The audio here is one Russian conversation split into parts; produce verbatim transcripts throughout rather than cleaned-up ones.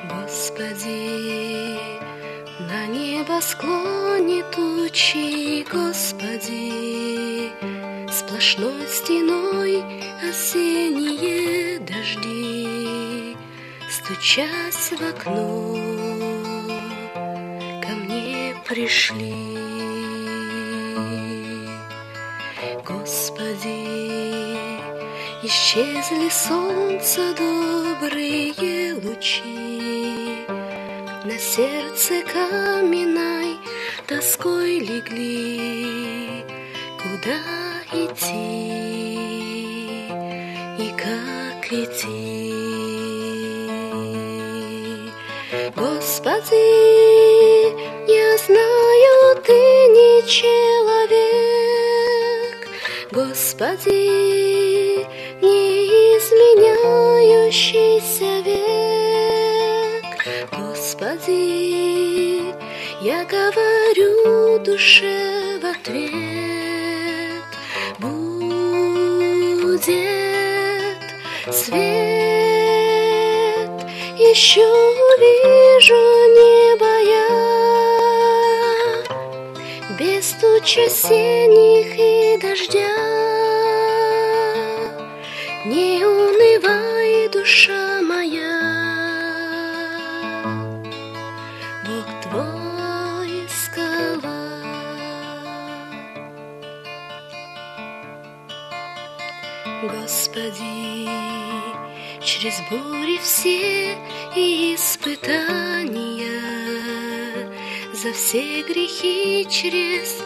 Господи, на небосклоне тучи, Господи, сплошной стеной осенние дожди, стучась в окно, ко мне пришли. Господи, исчезли солнца добрые лучи, на сердце каменной тоской легли. Куда идти и как идти? Господи, я знаю, Ты не человек, Господи, не изменяющийся век. Господи, я говорю душе в ответ: будет свет, еще увижу небо я, без туч осенних и дождя. Не унывай, душа моя, Бог твой скала. Господи, через бури все и испытания, за все грехи через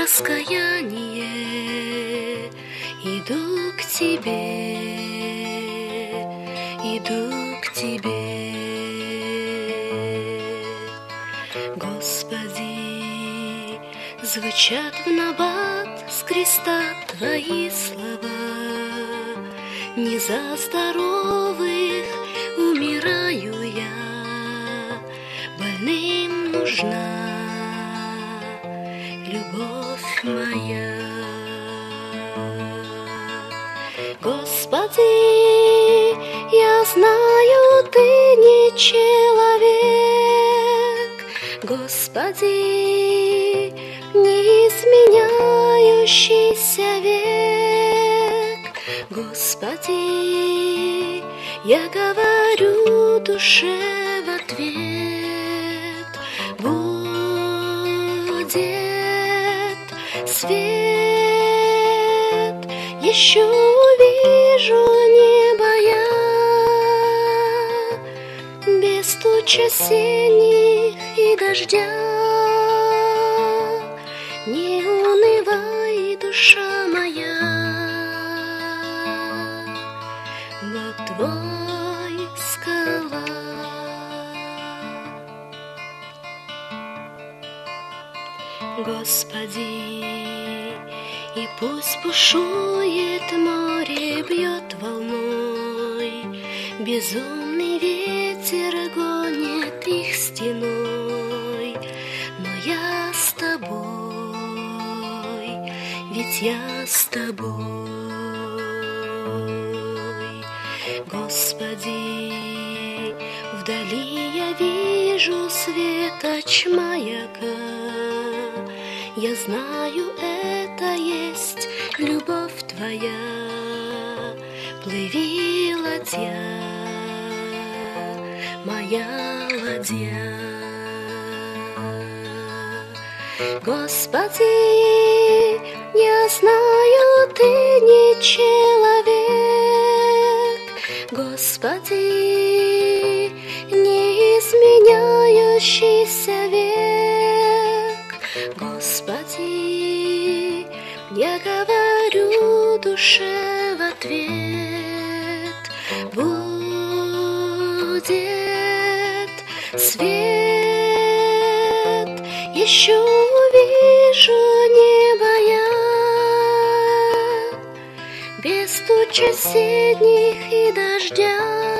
раскаяние иду к Тебе, иду к Тебе. Господи, звучат в набат с креста Твои слова. Не за здоровых умираю я, больным нужна любовь моя. Господи, я знаю, Ты не человек, Господи, не изменяющийся век. Господи, я говорю душе в ответ: будет свет, еще увижу небо я, без туч осенних и дождя. Не унывай, душа моя, Бог твой скала. Господи, и пусть бушует море, бьет волной, безумный ветер гонит их стеной, но я с тобой, ведь я с тобой. Господи, вдали я вижу свет оч маяка, я знаю, это есть любовь Твоя. Плыви, ладья, моя ладья. Господи, я знаю, Ты не человек, Господи, не изменяющийся век. Господи, я говорю душе в ответ: будет свет, еще увижу небо я, без туч осенних и дождя.